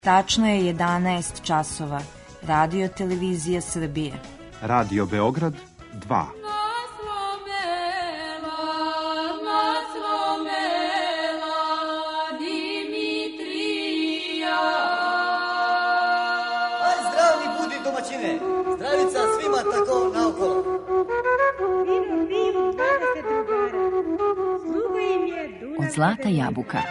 Tačno je 11 časova. Radio Televizija Srbije. Radio Beograd 2. Zdravica svima tako naokolo. Od Zlata jabuka.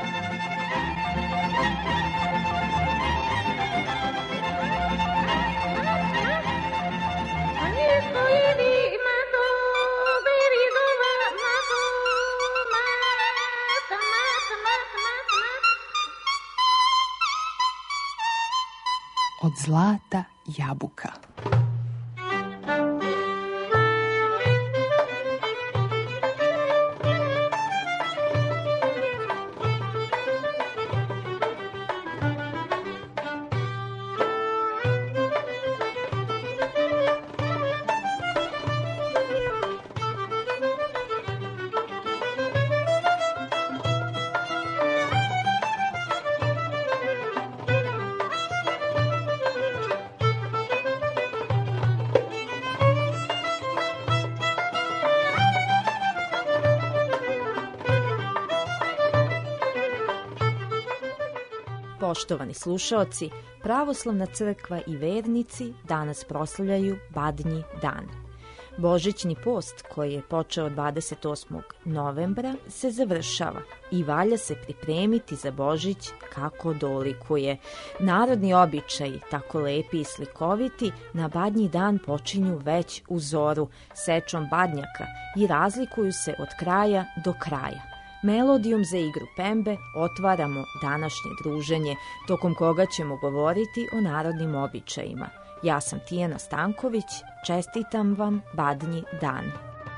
Od Zlata jabuka. Poštovani slušaoci, Pravoslavna crkva i vernici danas proslavljaju Badnji dan. Božićni post, koji je počeo 28. novembra, se završava i valja se pripremiti za Božić kako dolikuje. Narodni običaji, tako lepi i slikoviti, na Badnji dan počinju već u zoru, sečom badnjaka i razlikuju se od kraja do kraja. Melodijom za igru pembe otvaramo današnje druženje, tokom koga ćemo govoriti o narodnim običajima. Ja sam Tijana Stanković, čestitam vam Badnji dan.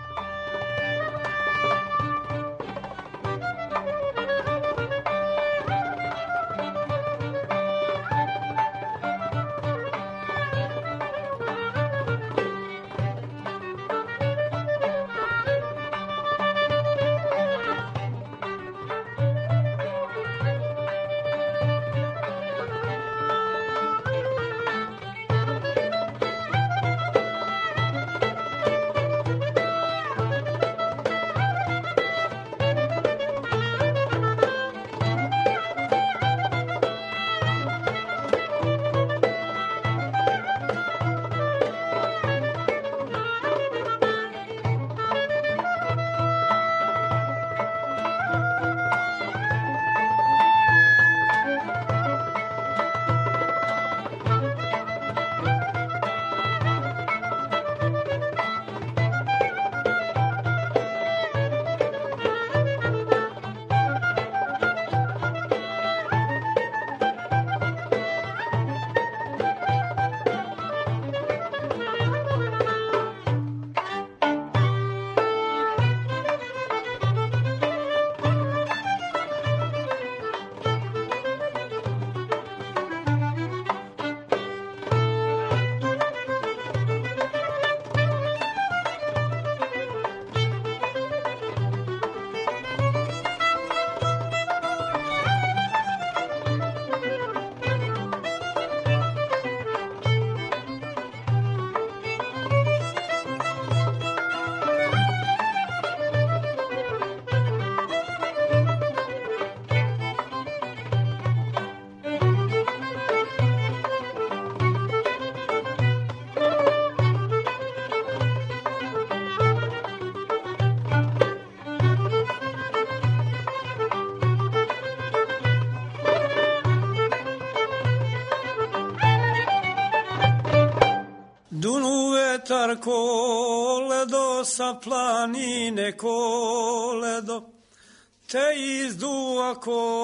Koledo sa planine koledo, te izduva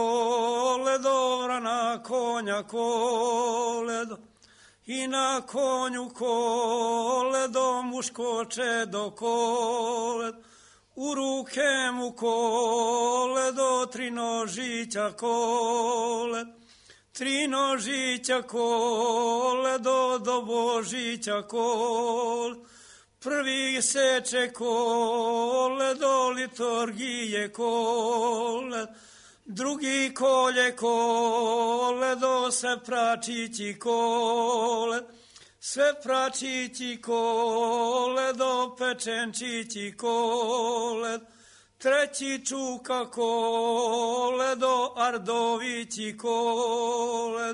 koledo, vrana konja koledo, i na konju koledo, muško čedo koledo, u ruke mu koledo, tri nožića koledo, tri nožića koledo, do Božića koledo. Prvi seče koledo, liturgije koledo, drugi kolje koledo, sve pračići koled, sve pračići koledo, pečenčići koled, treći čuka koledo, ardovići koled.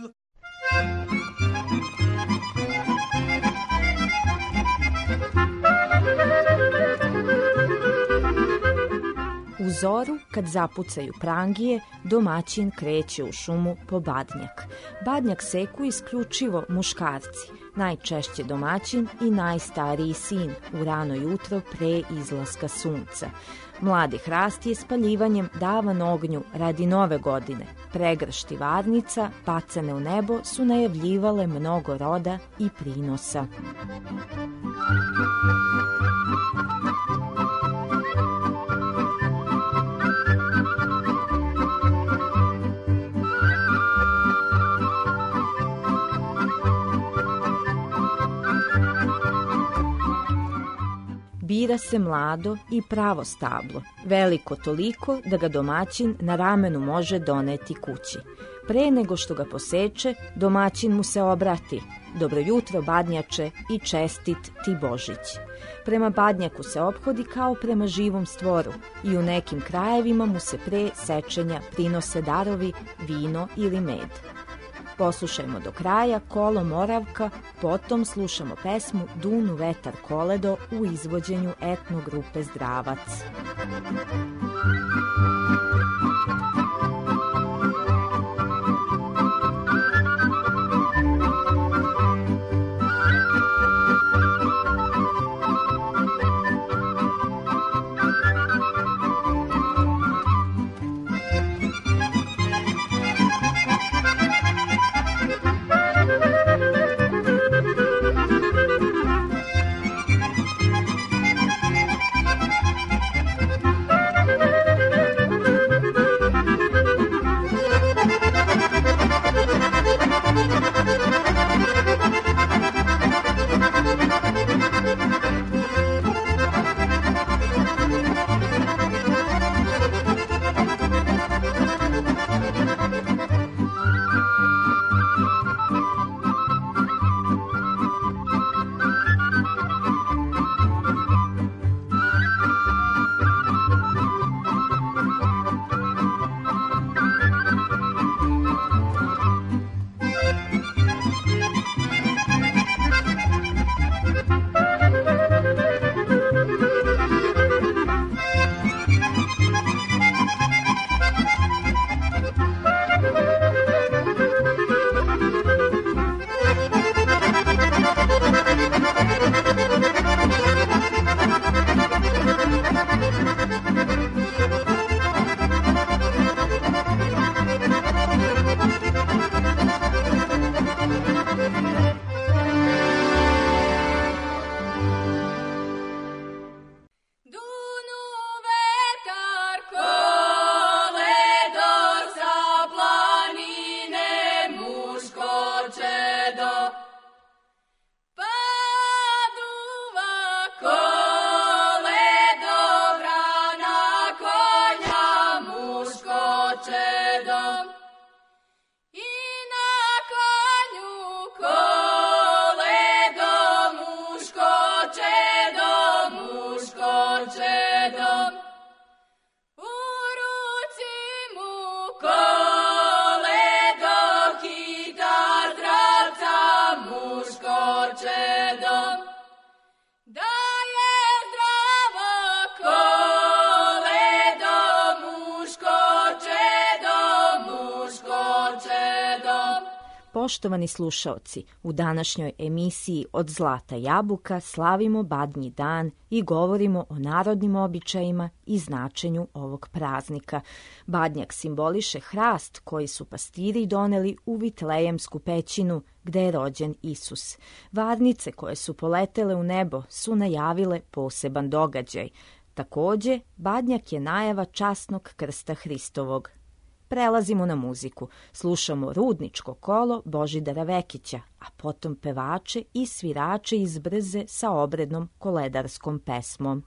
U zoru, kad zapucaju prangije, domaćin kreće u šumu po badnjak. Badnjak seku isključivo muškarci, najčešće domaćin i najstariji sin u rano jutro pre izlaska sunca. Mladi hrast je spaljivanjem davan ognju radi nove godine. Pregršti varnica, bacane u nebo, su najavljivale mnogo roda i prinosa. Bira se mlado i pravo stablo, veliko toliko da ga domaćin na ramenu može doneti kući. Pre nego što ga poseče, domaćin mu se obrati: dobro jutro, badnjače, i čestit ti Božić. Prema badnjaku se ophodi kao prema živom stvoru i u nekim krajevima mu se pre sečenja prinose darovi, vino ili med. Poslušajmo do kraja Kolo Moravka, potom slušamo pesmu Dunu vetar koledo u izvođenju etno grupe Zdravac. Poštovani slušaoci, u današnjoj emisiji Od zlata jabuka slavimo Badnji dan i govorimo o narodnim običajima i značenju ovog praznika. Badnjak simboliše hrast koji su pastiri doneli u Vitlejemsku pećinu gde je rođen Isus. Varnice koje su poletele u nebo su najavile poseban događaj. Takođe, Badnjak je najava časnog krsta Hristovog. Prelazimo na muziku. Slušamo Rudničko kolo Božidara Vekića, a potom pevače i svirače iz Brze sa obrednom koledarskom pesmom.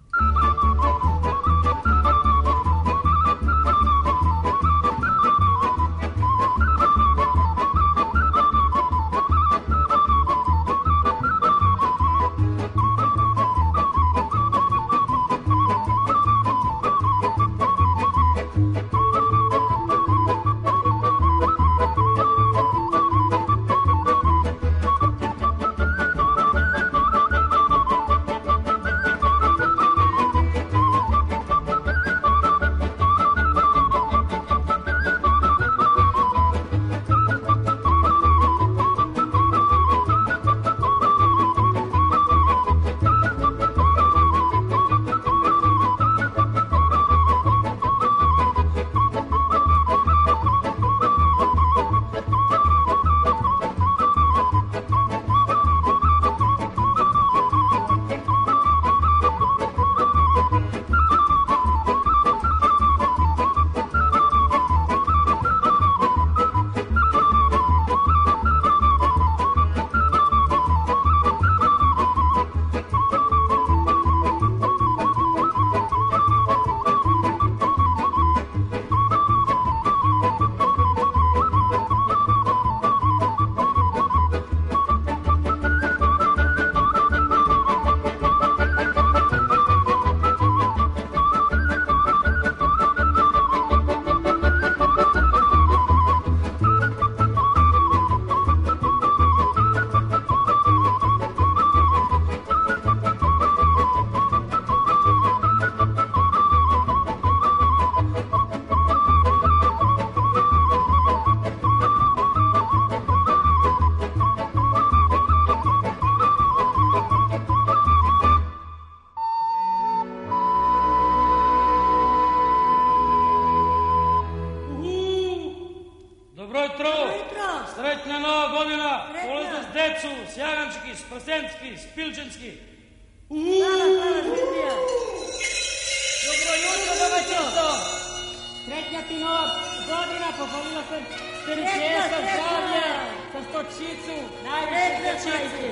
jutra, polaznost decu, Sjagančki, Spasenski, Spilčanski. Hvala, Živija. Dobro jutro, domaćinstvo. Sretnja ti nova godina, povolila sam srčesa, zdravlje, sa stočicu, najviše stočice.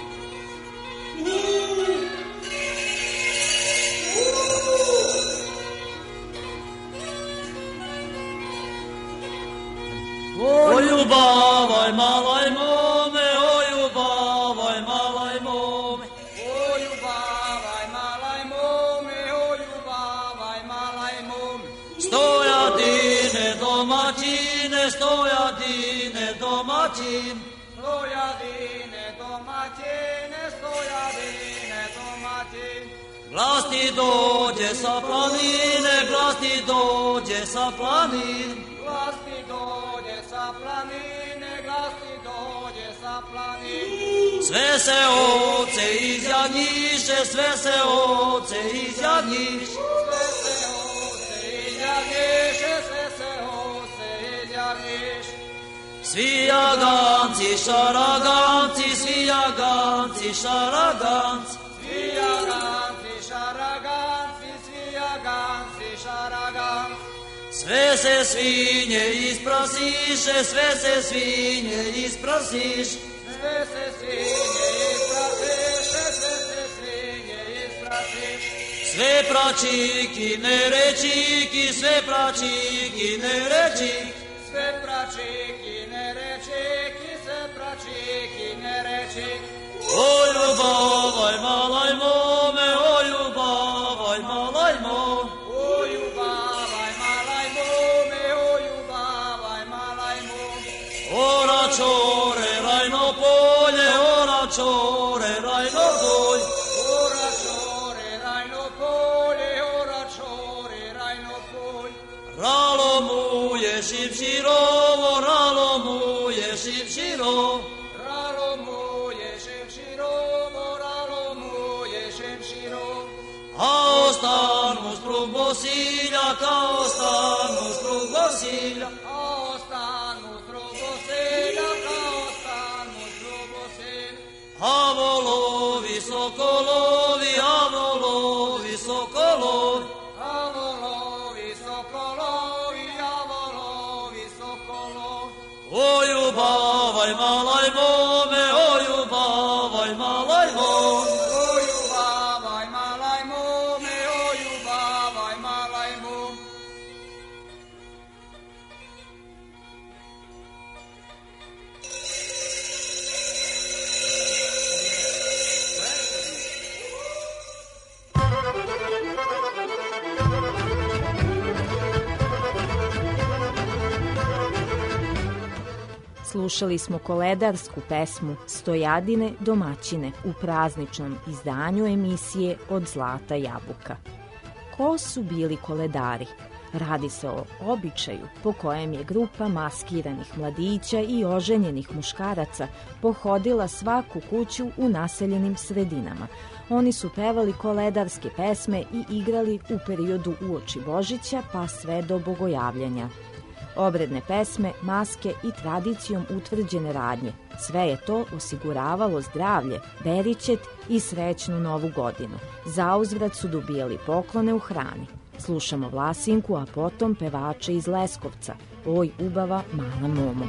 O ljubavaj, malaj mome, o ljubavaj, malaj mome. O ljubavaj, malaj mome, o ljubavaj, malaj mome. Stojadine domaćine, stojadine domaćin. Stojadine domaćine, stojadine domaćin. Glas ti dođe sa planine, glas ti dođe sa planine. Glas ti dođe sa planine, glas ti dođe sa planine. Sve se ovce izjadnjiše, sve se ovce izjadnjiše. Sve se ovce izjadnjiše, sve se ovce izjadnjiše. Svi jaganci, šaraganci, svi jaganci, šaraganci. Svi jaganci, šaraganci, svi jaganci, šaraganci. Sve se svinje isprasiše, sve se svinje isprasiše. Sve se svinje isprasiše, sve se svinje isprasiše. Sve pračiki, nerečiki, sve pračiki, nerečiki. Sve pračiki, nerečiki, sve pračiki, nerečiki. O ljubavaj, malaj mome, o ljubavaj, malaj mome. O ljubavaj, malaj mome, o ljubavaj, malaj mome. Ora čore, rajno polje, ora čore, rajno polje. Ora čore, rajno polje, ora čore, rajno polje. Ralo mu je šipširovo, ralo mu je šipširovo. Ralo mu je šipširovo, ralo mu je šipširovo. A ostanu strug Bosilja, kao ostanu strug Bosilja. A ostanu strug Bosilja, kao ostanu strug Bosilja. A volovi, sokolovi, a volovi, sokolovi. A volovi, sokolovi, a volovi, sokolovi. O ljubavaj, malaj mome, o ljubavaj, malaj mome. O ljubavaj, malaj mome, o ljubavaj, malaj mome. Slušali smo koledarsku pesmu Stojadine domaćine u prazničnom izdanju emisije Od zlata jabuka. Ko su bili koledari? Radi se o običaju po kojem je grupa maskiranih mladića i oženjenih muškaraca pohodila svaku kuću u naseljenim sredinama. Oni su pevali koledarske pesme i igrali u periodu uoči Božića pa sve do bogojavljanja. Obredne pesme, maske i tradicijom utvrđene radnje. Sve je to osiguravalo zdravlje, beričet i srećnu novu godinu. Zauzvrat su dobijali poklone u hrani. Slušamo Vlasinku, a potom pevače iz Leskovca. Oj, ubava, mala momo.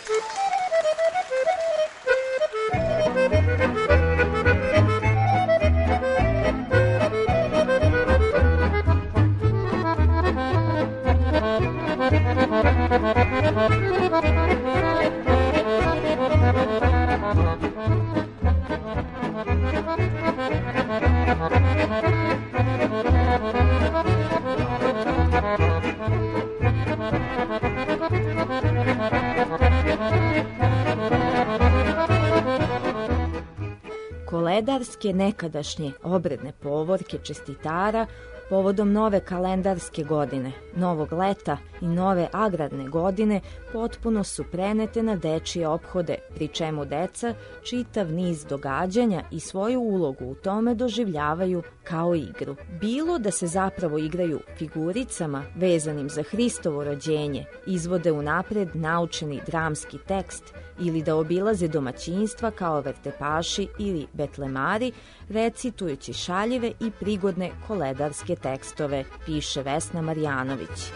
Koledarske nekadašnje obredne povorke čestitara povodom nove kalendarske godine, novog leta i nove agrarne godine potpuno su prenete na dečije ophode, pri čemu deca čitav niz događanja i svoju ulogu u tome doživljavaju kao igru. Bilo da se zapravo igraju figuricama vezanim za Hristovo rođenje, izvode unapred naučeni dramski tekst ili da obilaze domaćinstva kao vertepaši ili betlemari, recitujući šaljive i prigodne koledarske tekstove, piše Vesna Marjanović.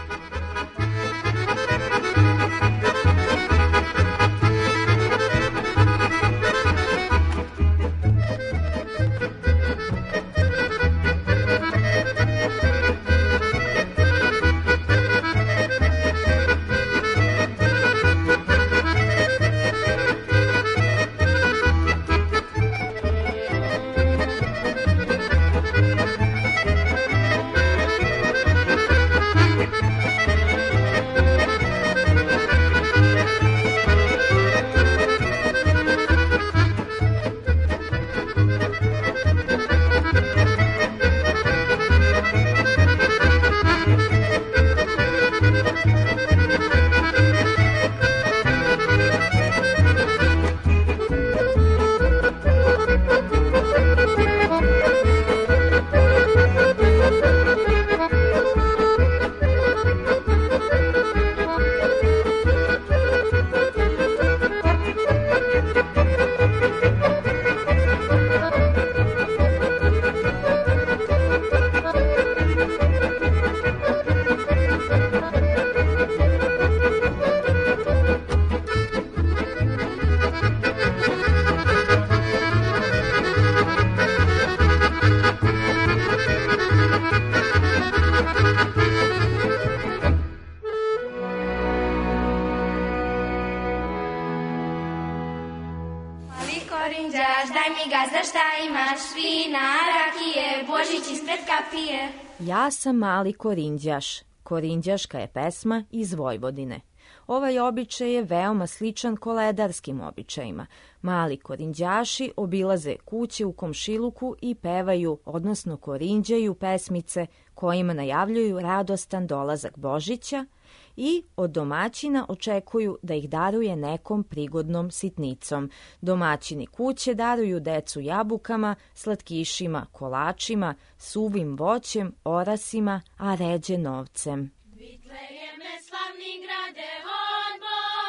Ja sam mali korindjaš. Korindjaška je pesma iz Vojvodine. Ovaj običaj je veoma sličan koledarskim običajima. Mali korindjaši obilaze kuće u komšiluku i pevaju, odnosno korindjaju pesmice kojima najavljuju radostan dolazak Božića i od domaćina očekuju da ih daruje nekom prigodnom sitnicom. Domaćini kuće daruju decu jabukama, slatkišima, kolačima, suvim voćem, orasima, a ređe novcem. Vitlejeme slavni grade od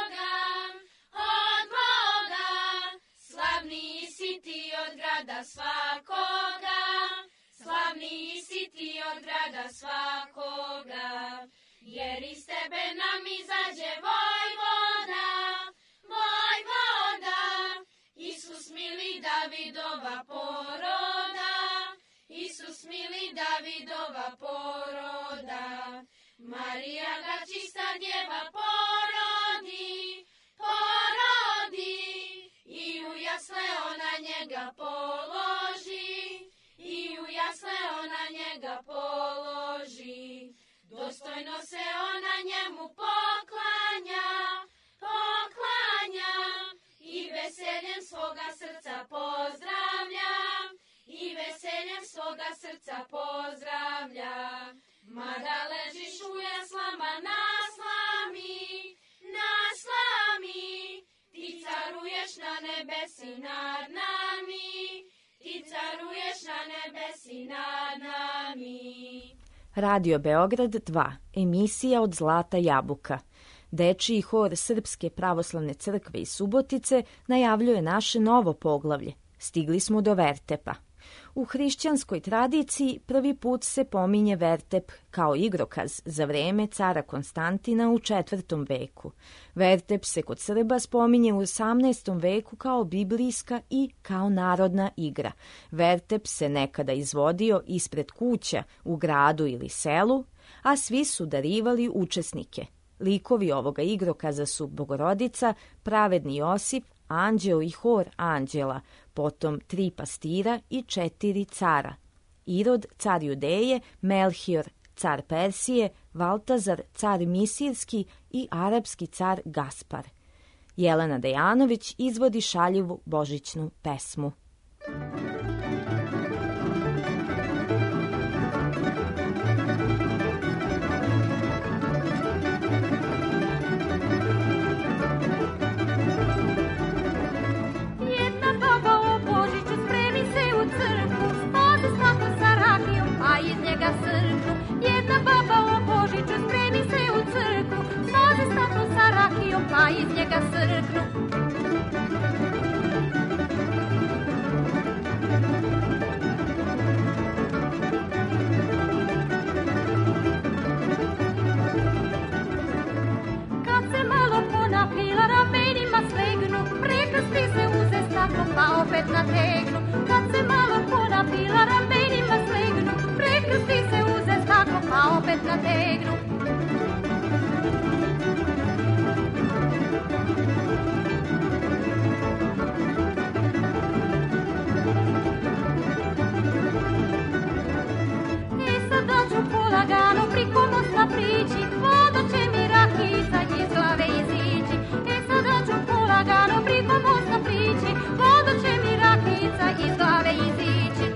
Boga, slavniji si ti od grada svakoga, slavniji si ti od grada svakoga. Jer iz tebe nam izađe Vojvoda, Vojvoda, Isus mili Davidova poroda, Isus mili Davidova poroda. Marija ga čista djeva porodi, porodi, i u jasle ona njega položi, i u jasle ona njega položi. Dostojno se ona njemu poklanja, poklanja, i veseljem svoga srca pozdravlja, i veseljem svoga srca pozdravlja. Mada ležiš u jaslama na slami, ti caruješ na nebesi nad nami, ti caruješ na nebesi nad nami. Radio Beograd 2, emisija od Zlata jabuka. Dečiji hor Srpske pravoslavne crkve iz Subotice najavljuje naše novo poglavlje. Stigli smo do Vertepa. U hrišćanskoj tradiciji prvi put se pominje vertep kao igrokaz za vreme cara Konstantina u 4. veku. Vertep se kod Srba spominje u 18. veku kao biblijska i kao narodna igra. Vertep se nekada izvodio ispred kuća u gradu ili selu, a svi su darivali učesnike. Likovi ovoga igrokaza su Bogorodica, pravedni Josip, anđeo i hor anđela, potom 3 pastira i 4 cara. Irod, car Judeje, Melhior, car Persije, Valtazar, car Misirski i arapski car Gaspar. Jelena Dejanović izvodi šaljivu božićnu pesmu. Jedna baba u Božiću spremi se u crkvu, staze staklo sa rakijom, pa iz njega srknu. Kad se malo ponapila, ramenima slegnu, prekrsti se uze staklo, pa opet nategnu. Kad se malo ponapila, ramenima slegnu, prekrsti se uze staklo, pa opet nategnu. Sada ću polagano priko mosta prići, voda će mi rakica iz glave izići. Sada ću polagano priko mosta prići, voda će mi rakica iz glave izići.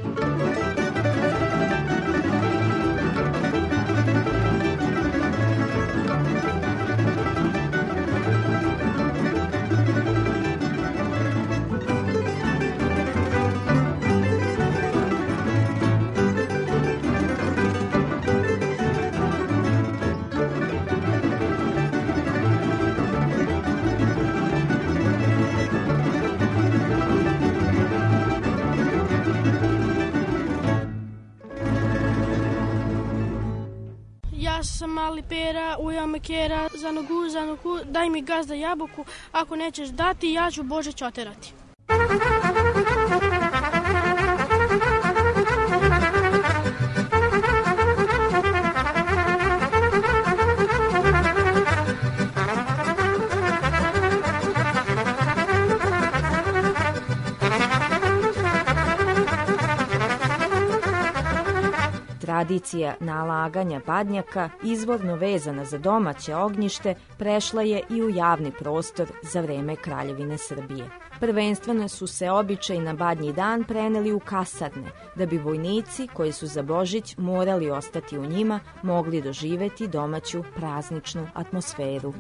Ja sam mali pera, ujao me kera, za nogu, daj mi gazda jabuku, ako nećeš dati, ja ću Božić oterati. Tradicija nalaganja badnjaka, izvorno vezana za domaće ognjište, prešla je i u javni prostor za vreme Kraljevine Srbije. Prvenstveno su se običaji na Badnji dan preneli u kasarne, da bi vojnici koji su za Božić morali ostati u njima mogli doživeti domaću prazničnu atmosferu.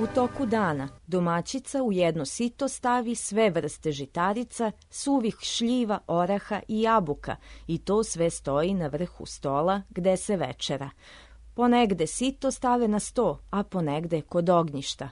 toku dana domaćica u jedno sito stavi sve vrste žitarica, suvih šljiva, oraha i jabuka i to sve stoji na vrhu stola gde se večera. Ponegde sito stave na sto, a ponegde kod ognjišta.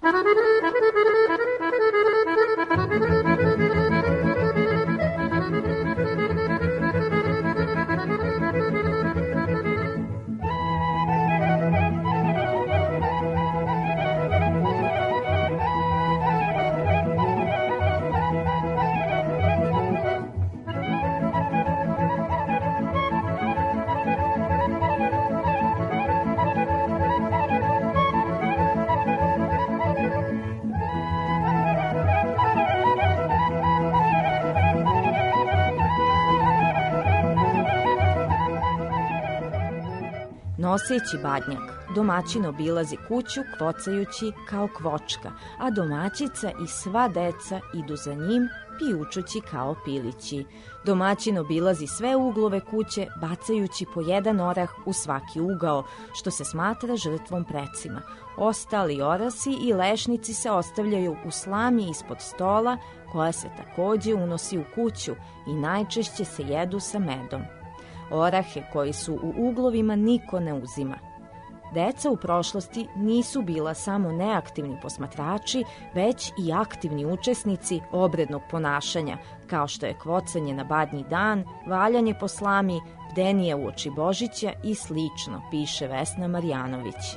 Noseći badnjak, domaćin obilazi kuću kvocajući kao kvočka, a domaćica i sva deca idu za njim pijučući kao pilići. Domaćin obilazi sve uglove kuće bacajući po jedan orah u svaki ugao, što se smatra žrtvom precima. Ostali orasi i lešnici se ostavljaju u slami ispod stola, koja se takođe unosi u kuću i najčešće se jedu sa medom. Orahe koji su u uglovima niko ne uzima. Deca u prošlosti nisu bila samo neaktivni posmatrači, već i aktivni učesnici obrednog ponašanja, kao što je kvocanje na badnji dan, valjanje po slami, bdenije uoči Božića i slično, piše Vesna Marjanović.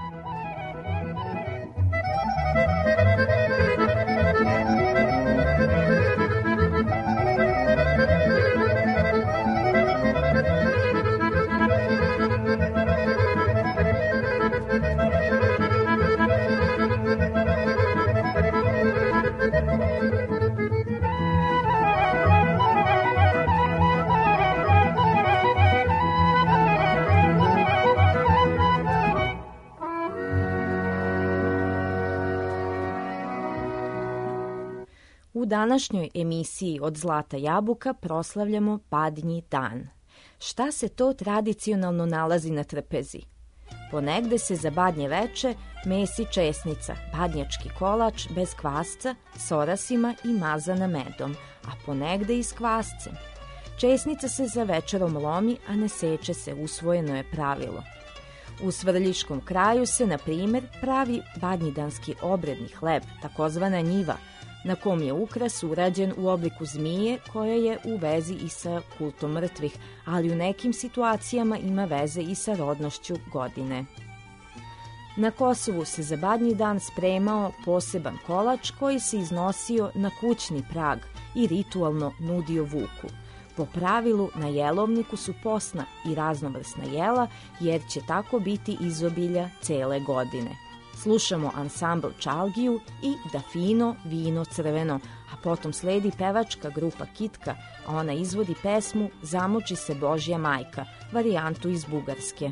U današnjoj emisiji Od zlata jabuka proslavljamo Badnji dan. Šta se to tradicionalno nalazi na trpezi? Ponegde se za badnje veče mesi česnica, badnjački kolač bez kvasca, s orasima i mazana medom, a ponegde i s kvascem. Česnica se za večerom lomi, a ne seče se, usvojeno je pravilo. U Svrljiškom kraju se, na primer, pravi badnjidanski obredni hleb, takozvana njiva, na kom je ukras urađen u obliku zmije koja je u vezi i sa kultom mrtvih, ali u nekim situacijama ima veze i sa rodnošću godine. Na Kosovu se za Badnji dan spremao poseban kolač koji se iznosio na kućni prag i ritualno nudio vuku. Po pravilu na jelovniku su posna i raznovrsna jela, jer će tako biti izobilja cele godine. Slušamo ansambl Čalgiju i Da fino vino crveno, a potom sledi pevačka grupa Kitka, a ona izvodi pesmu Zamuči se Božja majka, varijantu iz Bugarske.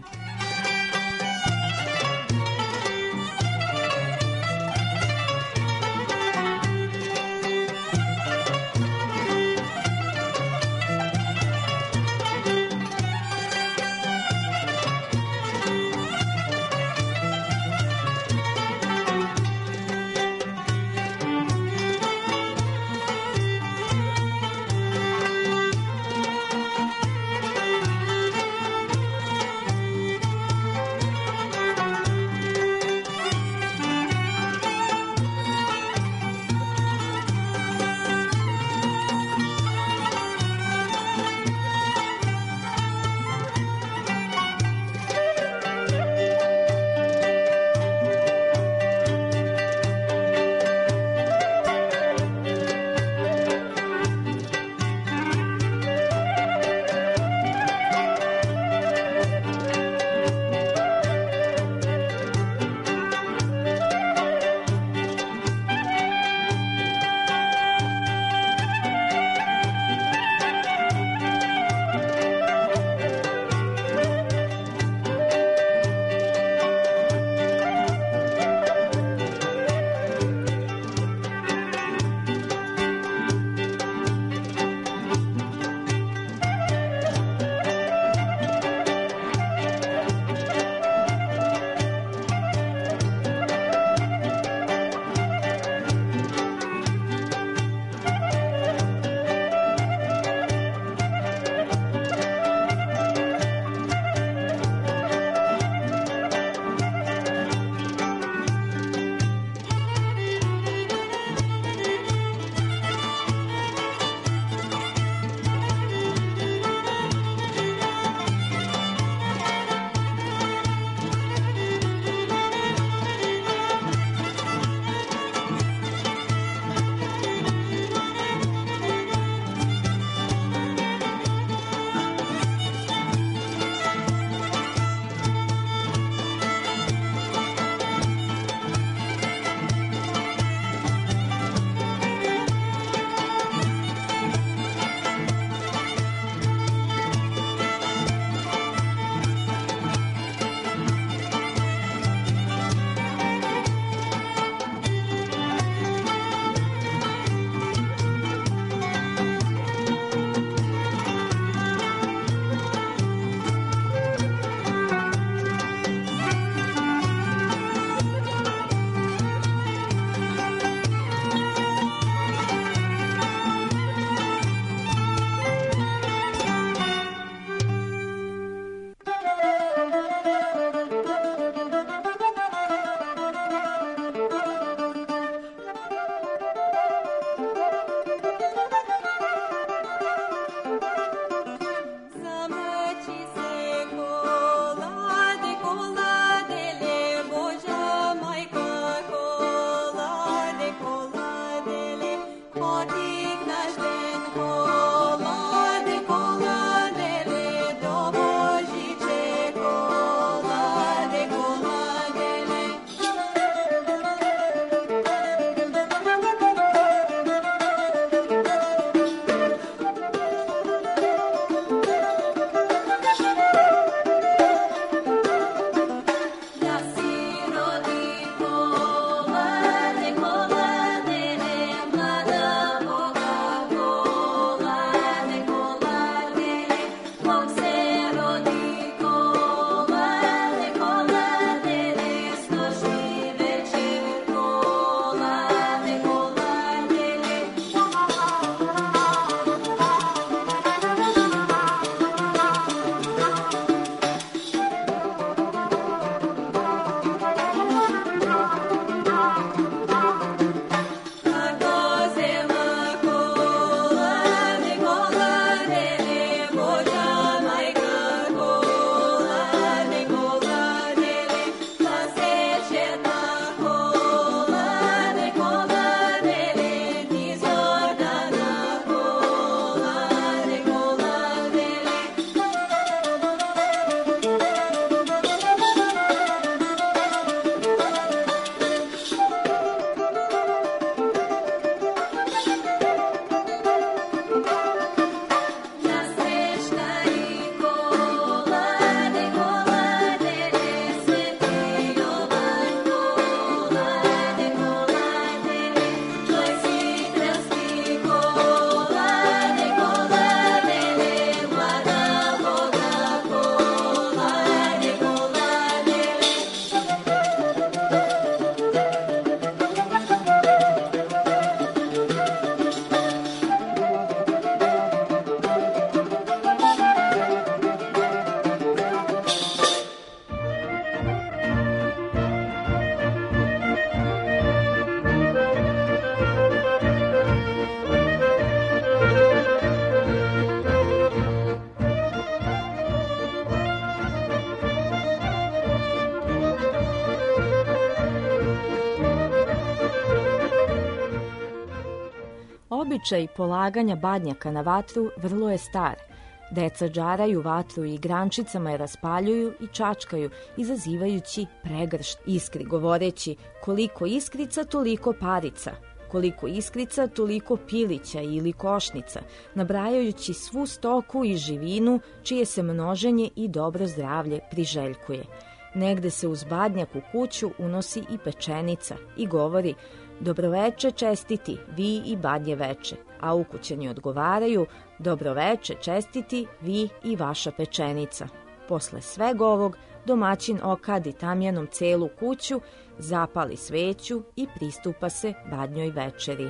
Običaj polaganja badnjaka na vatru vrlo je star. Deca džaraju vatru i grančicama je raspaljuju i čačkaju, izazivajući pregršt iskri, govoreći koliko iskrica, toliko parica, koliko iskrica, toliko pilića ili košnica, nabrajajući svu stoku i živinu čije se množenje i dobro zdravlje priželjkuje. Negde se uz badnjak u kuću unosi i pečenica i govori dobroveče čestiti, vi i badnje veče, a ukućani odgovaraju dobroveče čestiti, vi i vaša pečenica. Posle sveg ovog domaćin okadi tamjanom celu kuću, zapali sveću i pristupa se badnjoj večeri.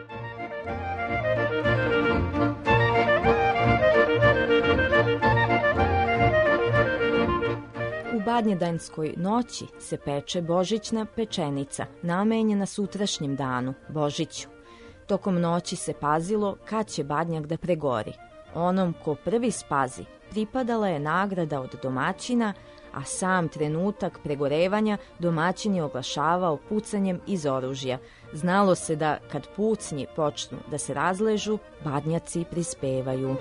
U badnjedanjskoj noći se peče božićna pečenica, namenjena sutrašnjem danu, Božiću. Tokom noći se pazilo kad će badnjak da pregori. Onom ko prvi spazi pripadala je nagrada od domaćina, a sam trenutak pregorevanja domaćin je oglašavao pucanjem iz oružja. Znalo se da kad pucnji počnu da se razležu, badnjaci prispevaju.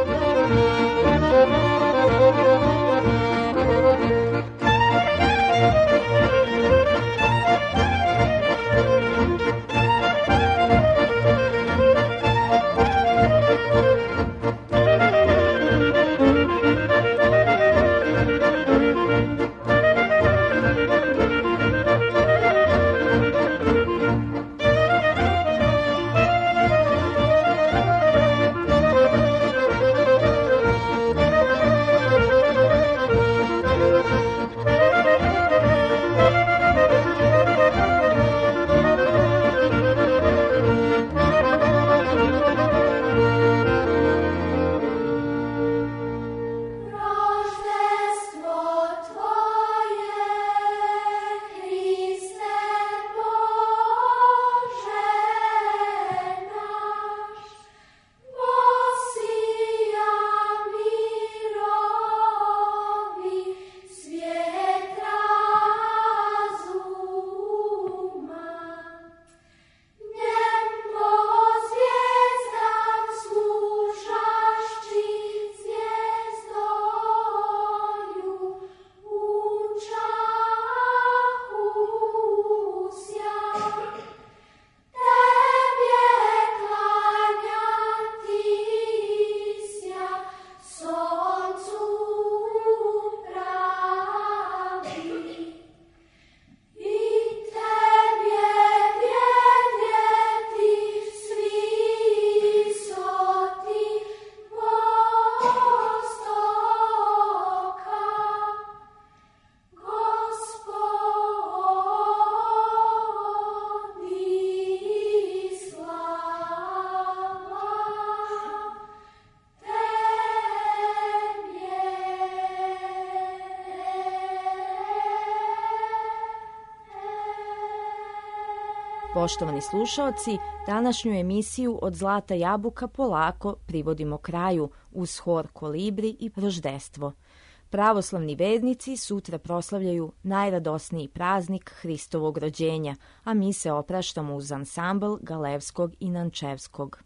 Poštovani slušaoci, današnju emisiju Od zlata jabuka polako privodimo kraju uz hor Kolibri i Roždestvo. Pravoslavni vernici sutra proslavljaju najradosniji praznik Hristovog rođenja, a mi se opraštamo uz ansambl Galevskog i Nančevskog.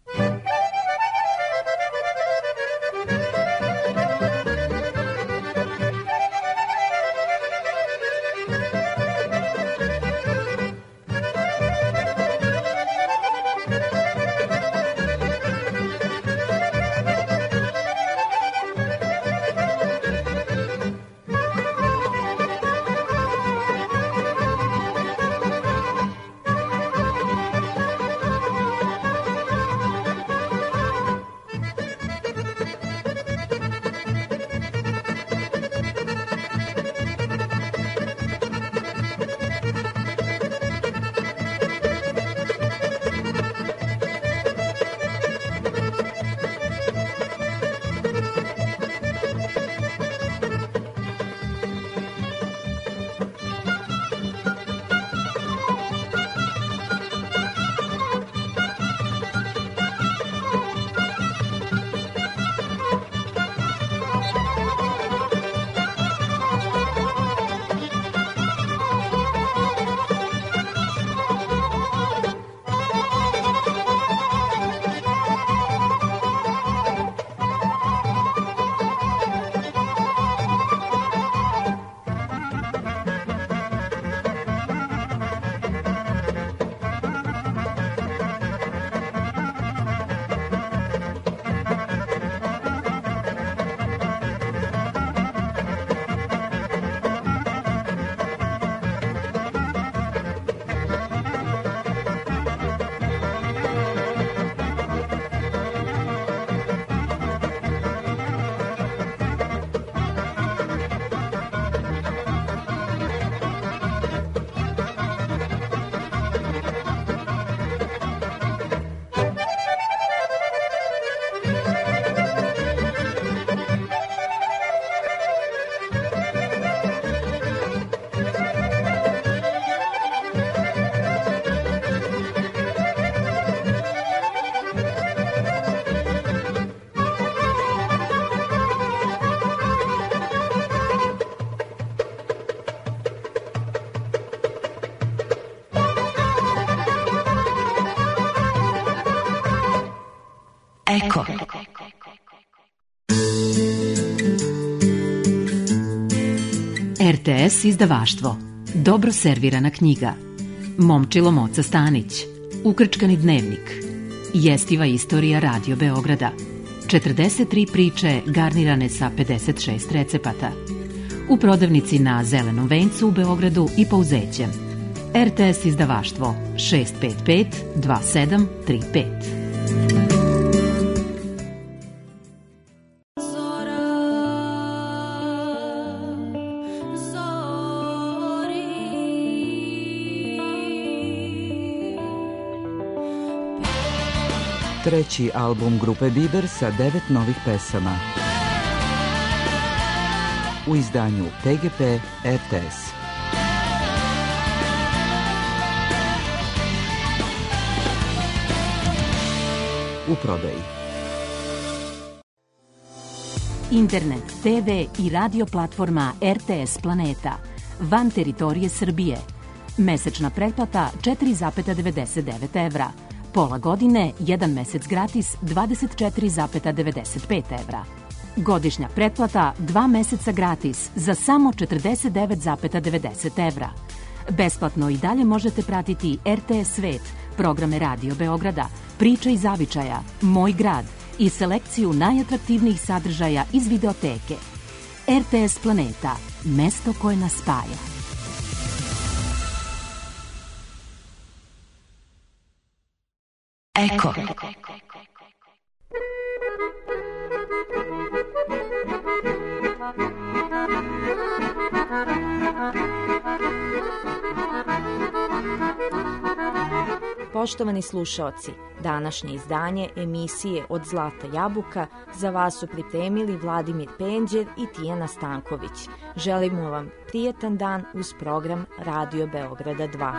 Eko. RTS izdavaštvo. Dobro servirana knjiga. Momčilo Moca Stanić. Ukrčkani dnevnik. Jestiva istorija Radio Beograda. 43 priče garnirane sa 56 recepata. U prodavnici na Zelenom vencu u Beogradu i Pouzećem. RTS izdavaštvo 655 2735. Treći album grupe Biber sa 9 novih pesama. U izdanju PGP RTS. U prodaji. Internet, TV i radio platforma RTS Planeta. Van teritorije Srbije. Mesečna pretplata 4,99 evra. Pola godine, 1 mesec gratis, 24,95 evra. Godišnja pretplata, 2 meseca gratis, za samo 49,90 evra. Besplatno i dalje možete pratiti RTS Svet, programe Radio Beograda, Priče i zavičaja, Moj grad i selekciju najatraktivnijih sadržaja iz videoteke. RTS Planeta, mesto koje nas spaja. Eko. Poštovani slušaoci, današnje izdanje emisije Od zlata jabuka za vas su pripremili Vladimir Penđer i Tijana Stanković. Želimo vam prijetan dan uz program Radio Beograda 2.